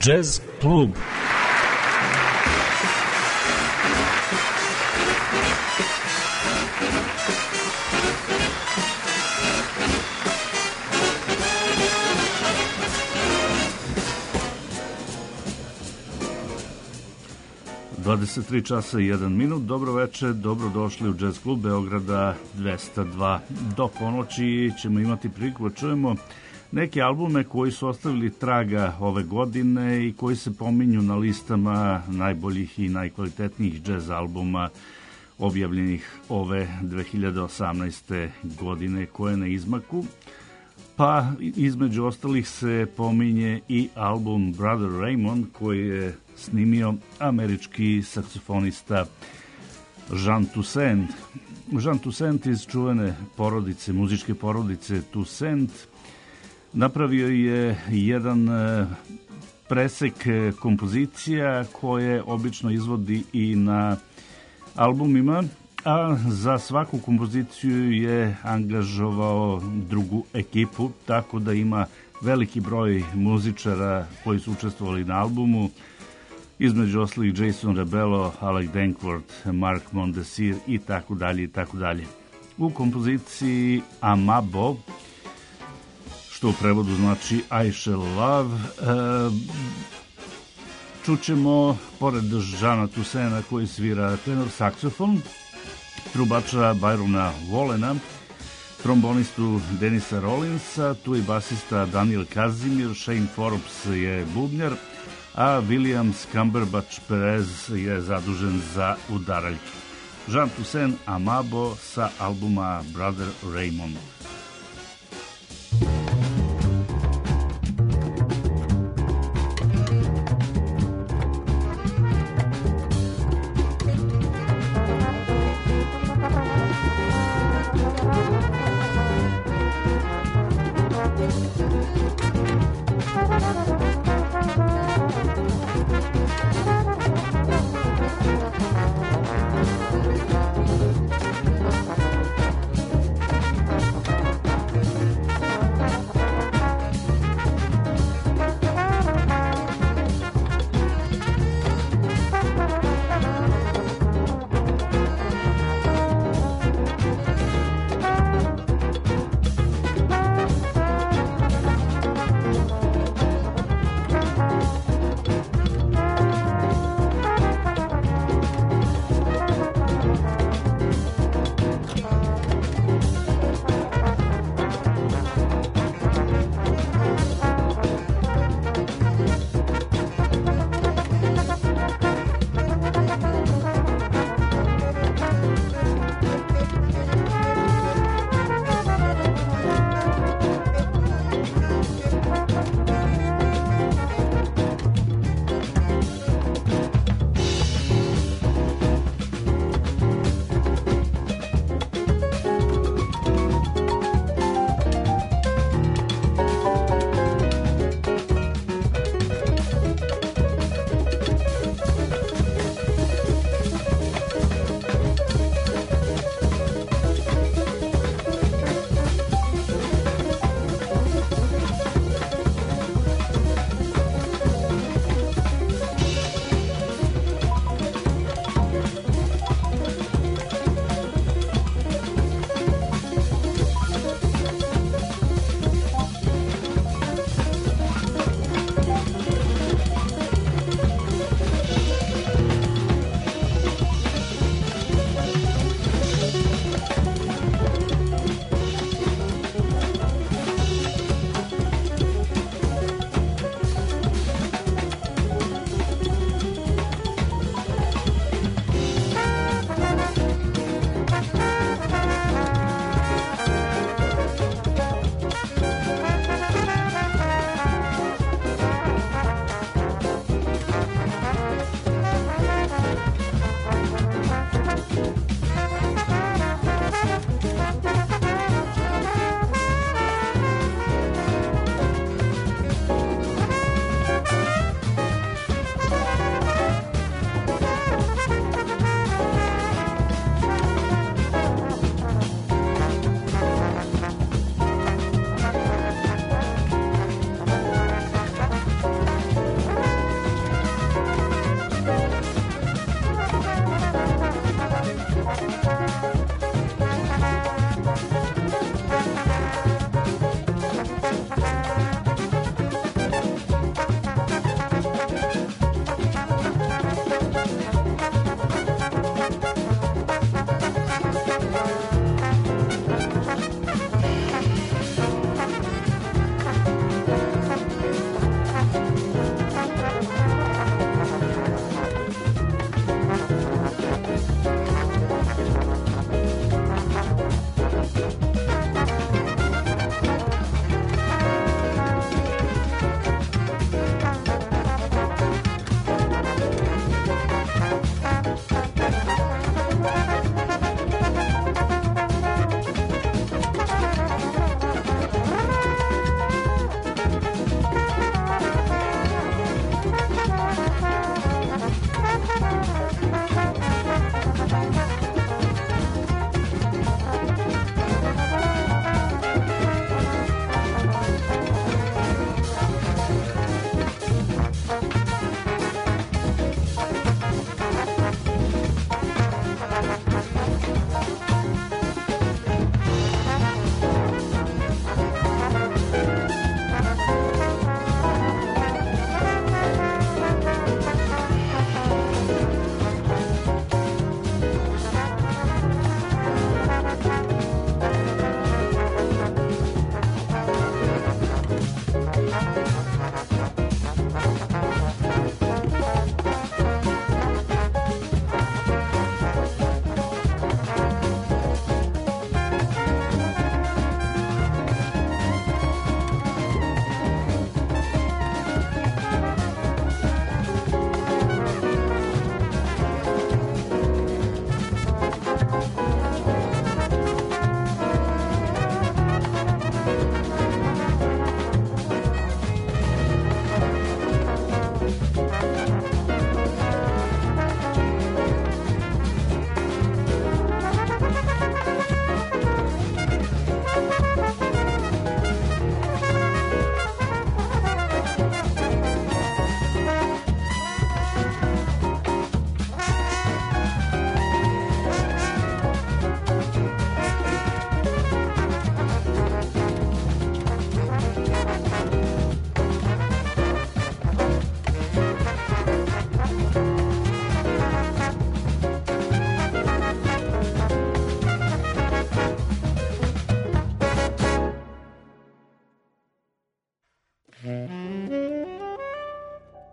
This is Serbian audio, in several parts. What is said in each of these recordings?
Jazz klub. časa i 1 minut. Dobro večer, dobrodošli u Jazz klub Beograda 202. Do ponoći ćemo imati priliku da čujemo neke albume koji su ostavili traga ove godine i koji se pominju na listama najboljih i najkvalitetnijih jazz albuma objavljenih ove 2018. godine koje je na izmaku. Pa između ostalih se pominje i album Brother Raymond koji je snimio američki saksofonista Jean Toussaint. Jean Toussaint iz čuvene porodice, muzičke porodice Toussaint, napravio je jedan presek kompozicija koje obično izvodi i na albumima, a za svaku kompoziciju je angažovao drugu ekipu, tako da ima veliki broj muzičara koji su učestvovali na albumu, između ostalih Jason Rebello, Alec Dankworth, Mark Mondesir i tako dalje i tako dalje. U kompoziciji Amabo, što u prevodu znači I Shall Love, čućemo, pored Jeana Toussainta koji svira tenor saksofon, trubača Byrona Wallena, trombonistu Denisa Rollinsa, tu i basista Daniel Kazimir, Shane Forbes je bubnjar, a Williams Cumberbatch Perez je zadužen za udaraljke. Jean Toussaint Amabo sa albuma Brother Raymond.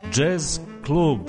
Jazz klub.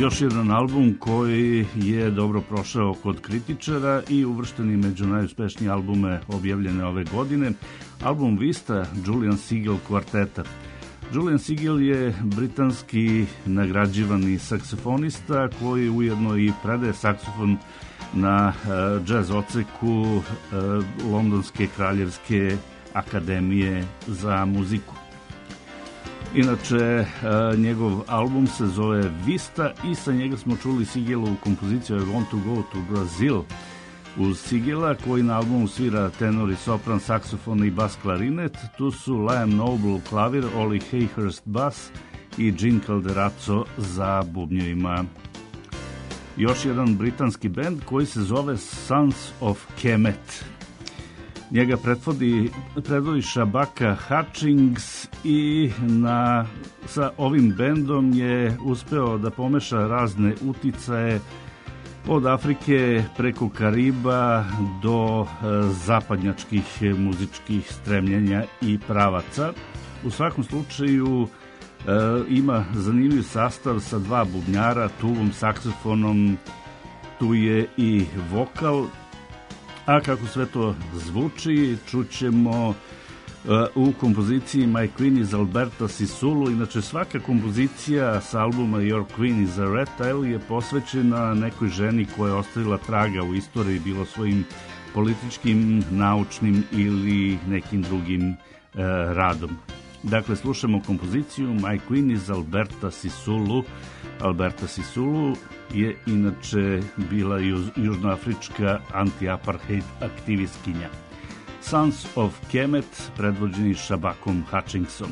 Još jedan album koji je dobro prošao kod kritičara i uvršten je među najuspešnije albume objavljene ove godine. Album Vista Julian Sigel kvarteta. Julian Sigel je britanski nagrađivani saksofonista koji ujedno i predaje saksofon na džez odseku Londonske kraljevske akademije za muziku. Inače, njegov album se zove Vista i sa njega smo čuli Sigelovu kompoziciju I Want to Go to Brazil. Uz Sigela, koji na albumu svira tenor i sopran, saksofon i bas klarinet, tu su Liam Noble klavir, Ollie Hayhurst bas i Gene Calderazzo za bubnjevima. Još jedan britanski bend koji se zove Sons of Kemet. Njega predvodi Shabaka Hutchings i sa ovim bendom je uspeo da pomeša razne uticaje od Afrike preko Kariba do zapadnjačkih muzičkih stremljenja i pravaca. U svakom slučaju ima zanimljiv sastav sa dva bubnjara, tubom, saksofonom, tu je i vokal. A kako sve to zvuči, čućemo u kompoziciji My Queen iz Alberta Sisulu. Inače, svaka kompozicija sa albuma Your Queen is a Reptile je posvećena nekoj ženi koja je ostavila traga u istoriji, bilo svojim političkim, naučnim ili nekim drugim radom. Dakle, slušamo kompoziciju My Queen iz Alberta Sisulu. Alberta Sisulu je inače bila južnoafrička anti-apartheid aktivistkinja. Sons of Kemet, predvođeni Shabakom Hutchingsom.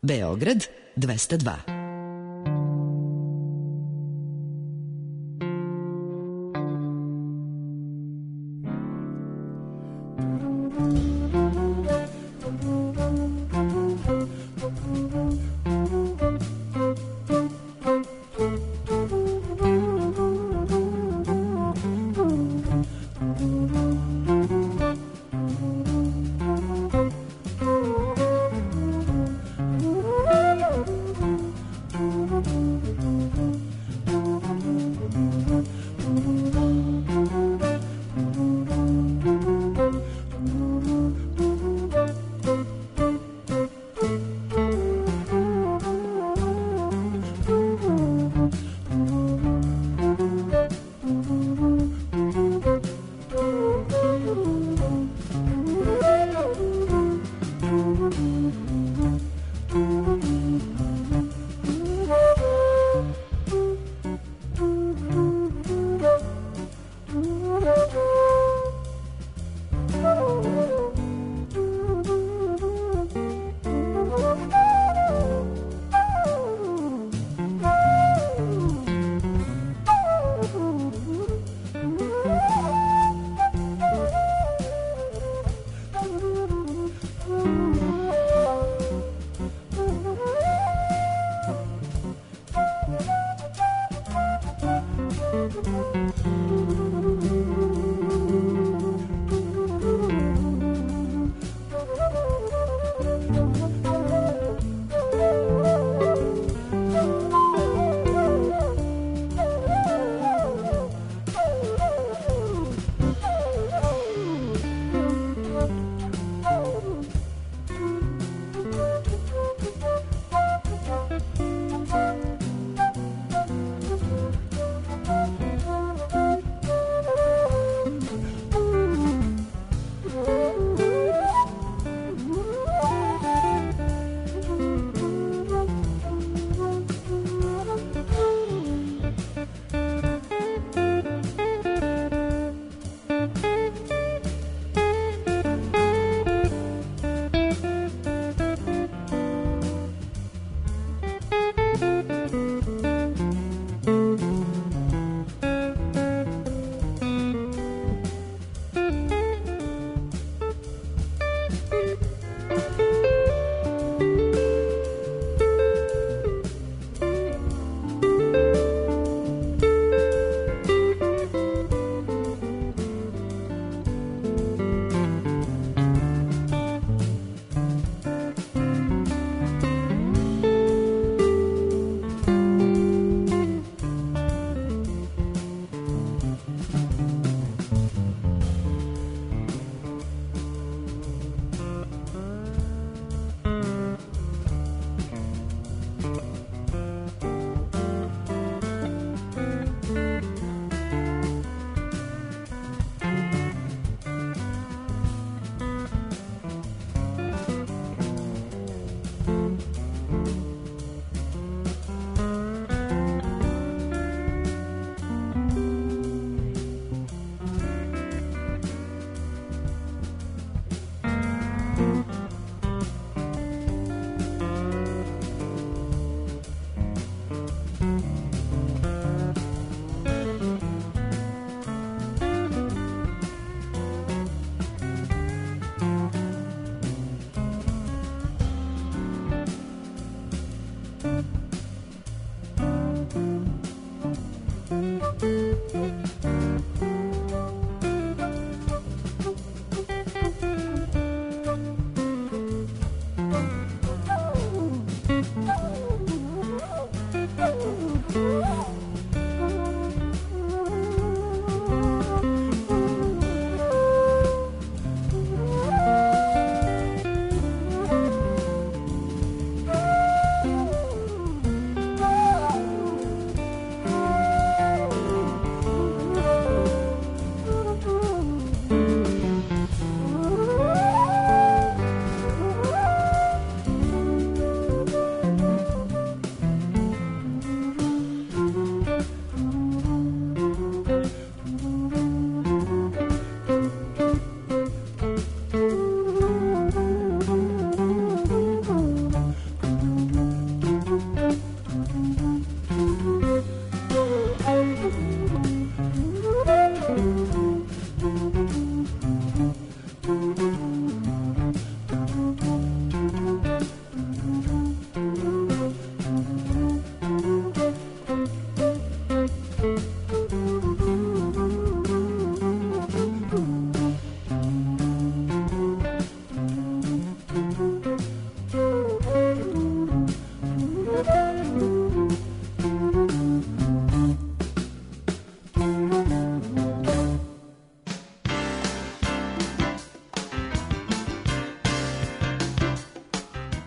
Beograd 202.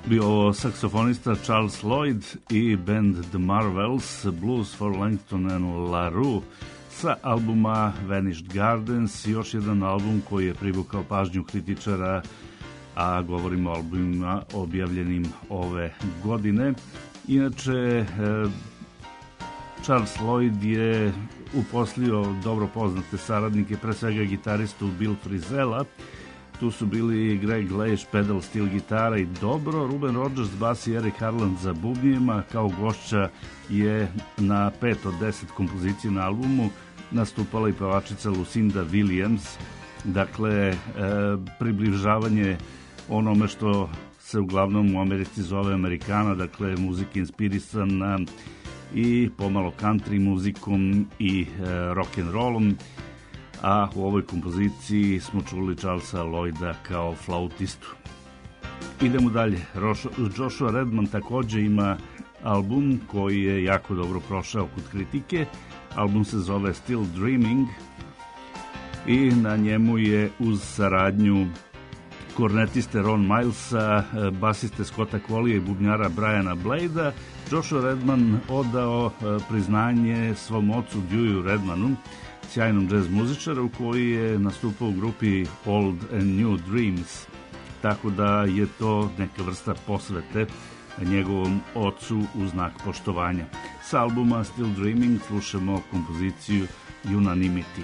bio ovo saksofonista Charles Lloyd i band The Marvels, Blues for Langston and LaRue sa albuma Vanished Gardens, još jedan album koji je privukao pažnju kritičara, a govorimo o albumima objavljenim ove godine. Inače, Charles Lloyd je uposlio dobro poznate saradnike, pre svega gitaristu Bill Frisella. Tu su bili Greg Leish, pedal, steel gitara i dobro, Ruben Rodgers, bas i Eric Harland za bubnjima. Kao gošća je na 5 od 10 kompozicija na albumu nastupala i pevačica Lucinda Williams. Dakle, približavanje onome što se uglavnom u Americi zove Amerikana, dakle muzika inspirisana i pomalo country muzikom i rock'n'rollom, a u ovoj kompoziciji smo čuli Charlesa Lloyda kao flautistu. Idemo dalje. Joshua Redman takođe ima album koji je jako dobro prošao kod kritike. Album se zove Still Dreaming i na njemu je uz saradnju kornetiste Ron Milesa, basiste Scotta Quallija i bubnjara Briana Bladea, Joshua Redman odao priznanje svom ocu Dewey Redmanu, sjajnom džez muzičaru koji je nastupao u grupi Old and New Dreams, tako da je to neka vrsta posvete njegovom ocu u znak poštovanja. Sa albuma Still Dreaming slušamo kompoziciju Unanimity.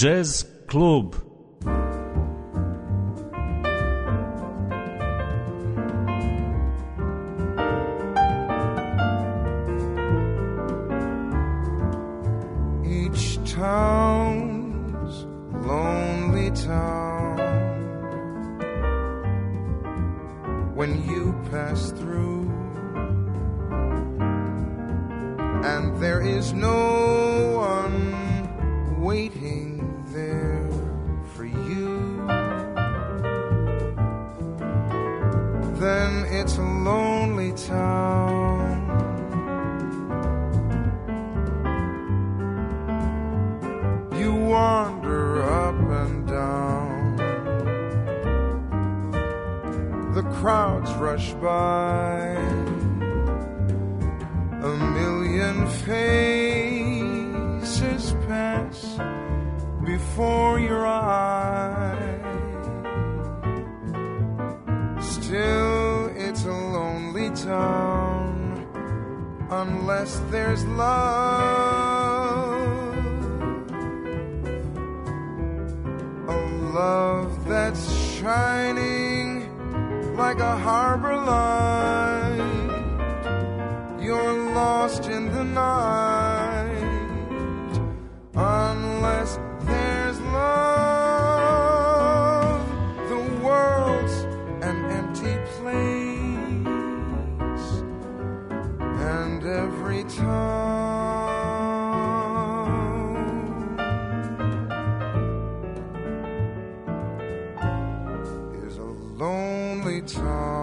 Jazz klub. Each town's lonely town. When you pass through, and there is no one waiting there for you, then it's a lonely town. You wander up and down, the crowds rush by, a million faces pass before your eyes. Still, it's a lonely town unless there's love, a love that's shining like a harbor light. You're lost in the night unless there's love. The world's an empty place, and every town is a lonely town.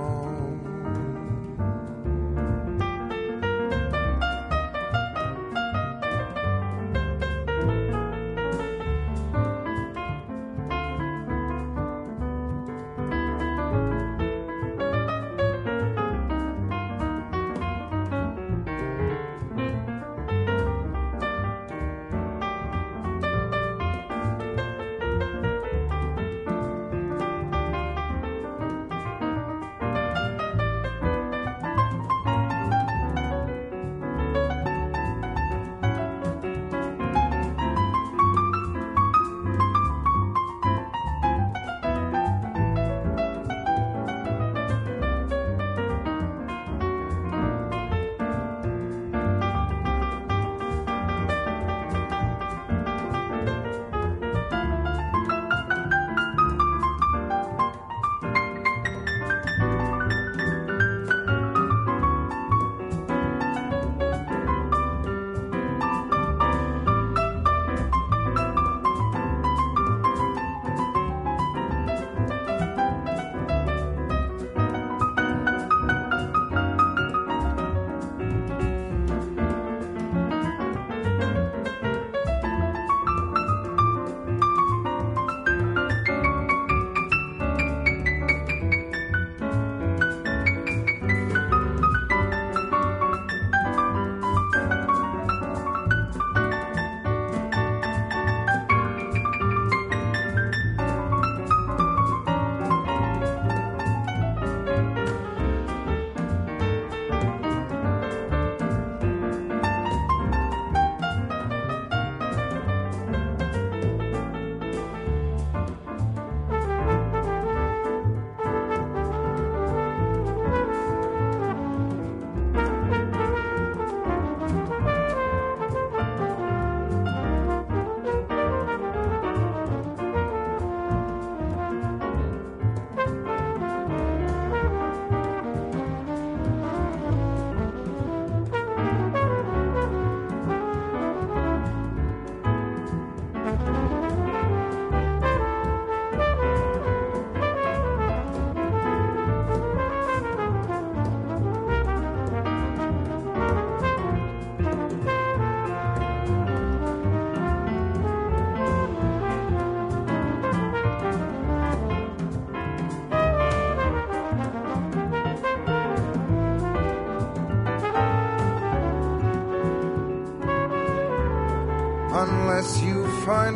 Unless you find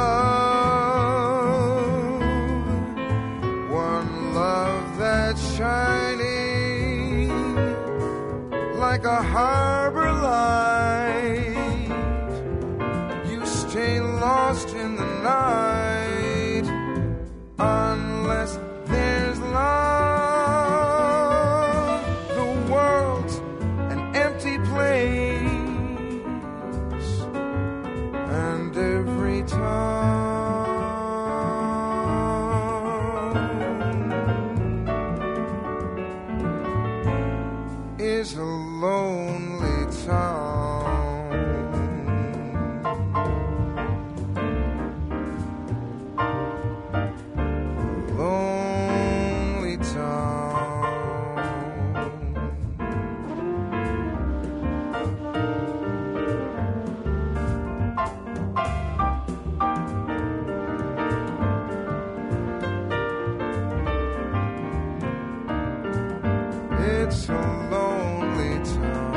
love, one love that's shining like a harbor light. You stay lost in the it's a lonely town.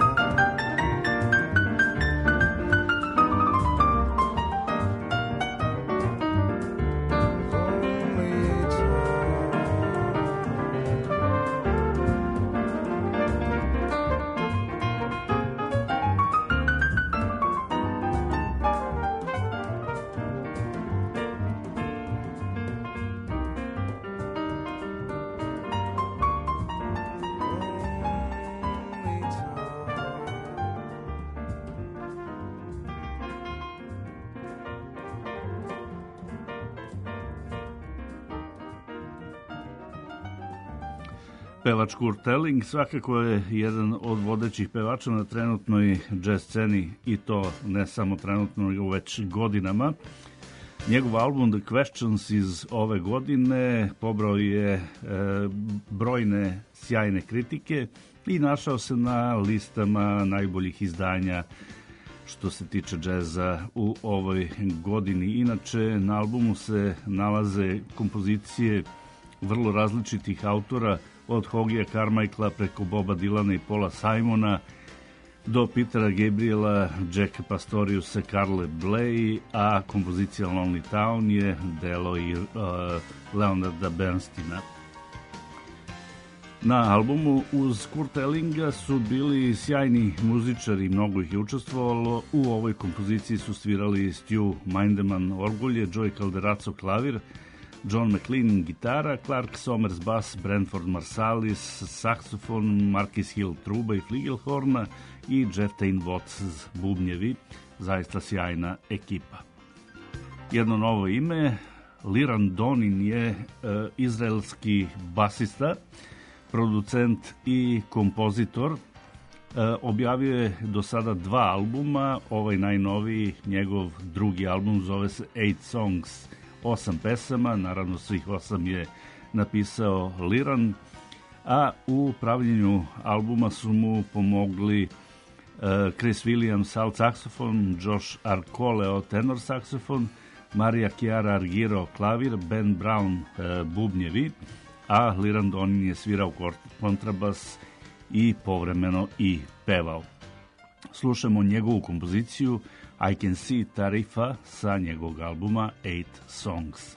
Pevač Kurt Elling svakako je jedan od vodećih pevača na trenutnoj jazz sceni i to ne samo trenutno, nego već godinama. Njegov album The Questions iz ove godine pobrao je brojne sjajne kritike i našao se na listama najboljih izdanja što se tiče džeza u ovoj godini. Inače, na albumu se nalaze kompozicije vrlo različitih autora, od Hogija Carmichaela preko Boba Dylana i Paula Simona do Petera Gabriela, Jacka Pastoriusa, Carle Bley, a kompozicija Lonely Town je delo i Leonarda Bernsteina. Na albumu uz Kurta Ellinga su bili sjajni muzičari, mnogo ih je učestvovalo. U ovoj kompoziciji su svirali Stu Mindeman orgulje, Joey Calderazzo klavir, John McLean gitara, Clark Somers bas, Branford Marsalis saksofon, Marquis Hill truba i fligelhorna i Jeff Tain Watts bubnjevi. Zaista sjajna ekipa. Jedno novo ime, Liran Donin je izraelski basista, producent i kompozitor. Objavio je do sada 2 albuma, ovaj najnoviji, njegov drugi album zove se 8 Songs, 8 pesama, naravno svih 8 je napisao Liran, a u pravljenju albuma su mu pomogli Chris Williams alt saksofon, Josh Arcoleo tenor saksofon, Maria Chiara Argiro klavir, Ben Brown bubnjevi, a Liran Donin je svirao kontrabas i povremeno i pevao. Slušamo njegovu kompoziciju I Can See Tarifa sa njegovog albuma 8 Songs.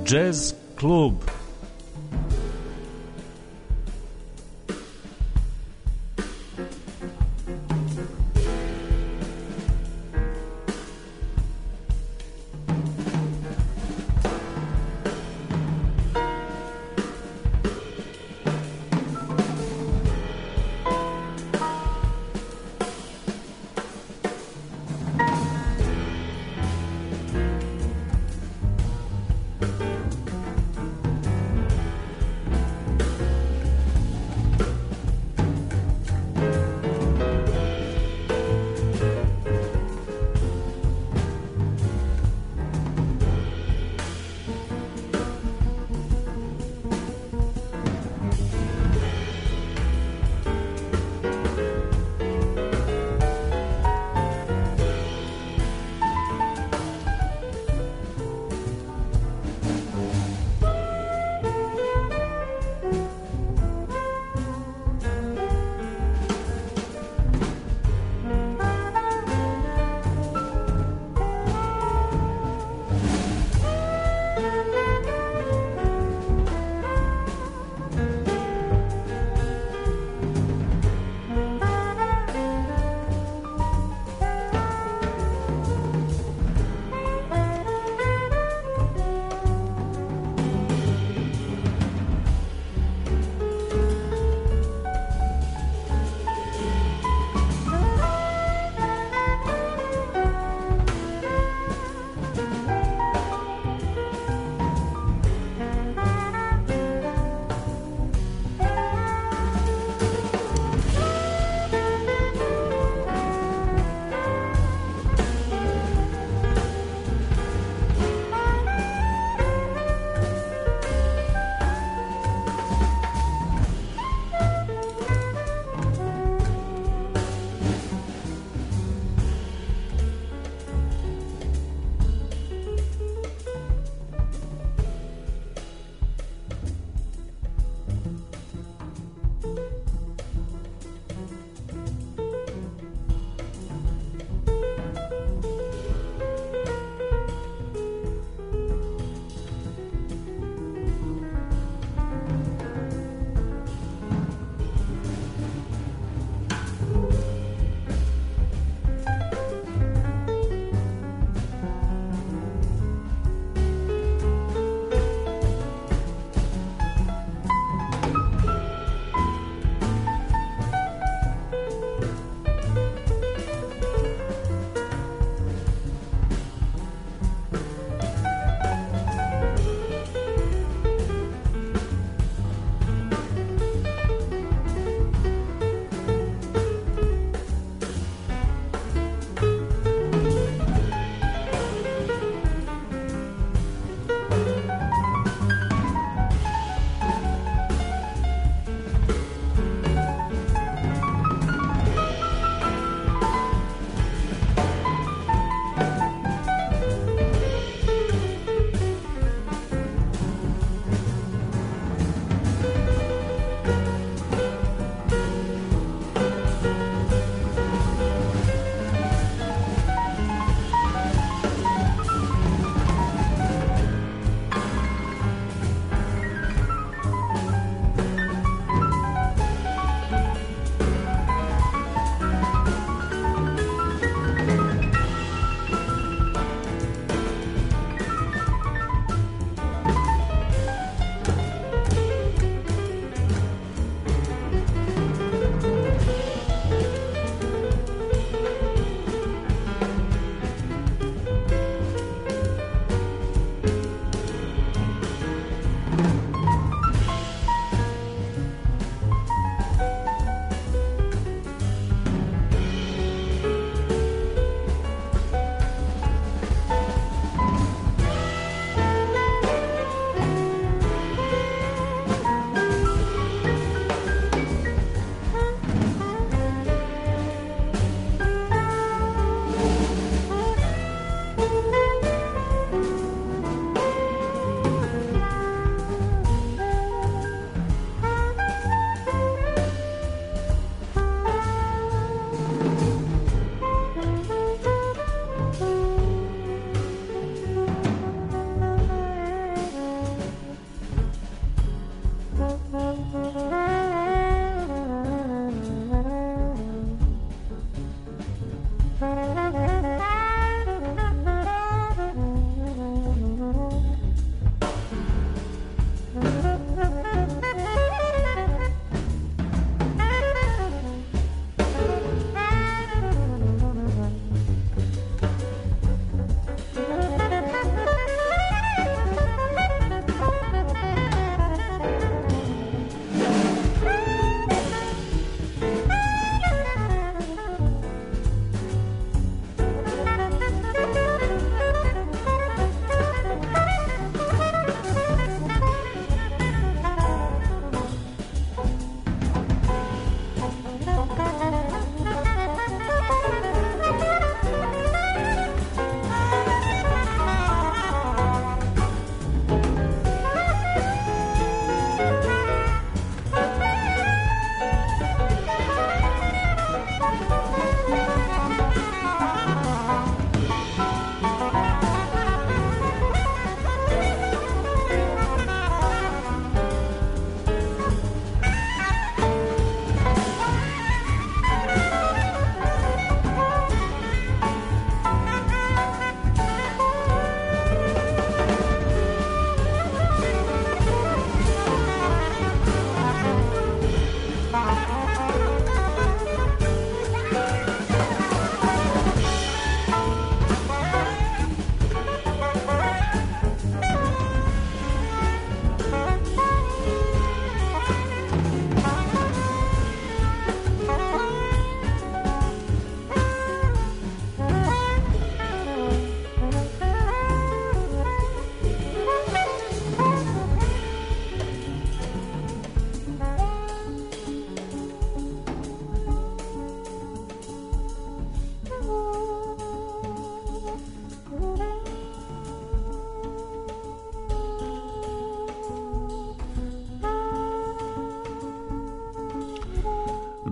Jazz klub.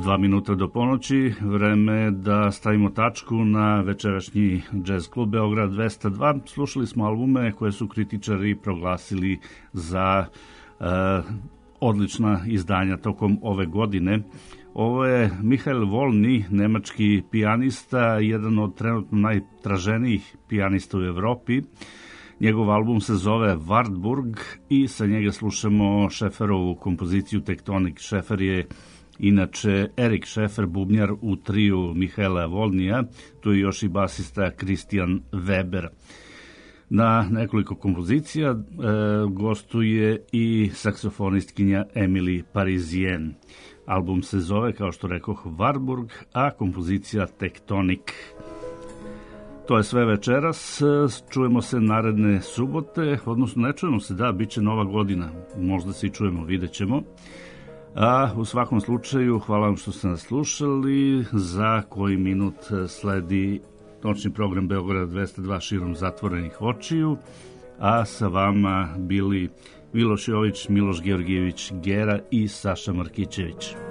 2 minuta do ponoći, vreme da stavimo tačku na večerašnji Jazz klub Beograd 202. Slušali smo albume koje su kritičari proglasili za odlična izdanja tokom ove godine. Ovo je Michael Volny, nemački pijanista, jedan od trenutno najtraženijih pijanista u Evropi. Njegov album se zove Wartburg i sa njega slušamo Šeferovu kompoziciju Tektonik. Šefer je inače Erik Šefer, bubnjar u triju Mihaela Volnija, tu je još i basista Christian Weber. Na nekoliko kompozicija gostuje i saksofonistkinja Emily Parisien. Album se zove, kao što rekoh, Wartburg, a kompozicija Tektonik. To je sve večeras, čujemo se naredne subote, odnosno ne čujemo se, da, bit će nova godina, možda se i čujemo, vidjet ćemo. A u svakom slučaju, hvala vam što ste nas slušali, za koji minut sledi noćni program Beograd 202 širom zatvorenih očiju, a sa vama bili Miloš Jović, Miloš Georgijević Gera i Saša Markićević.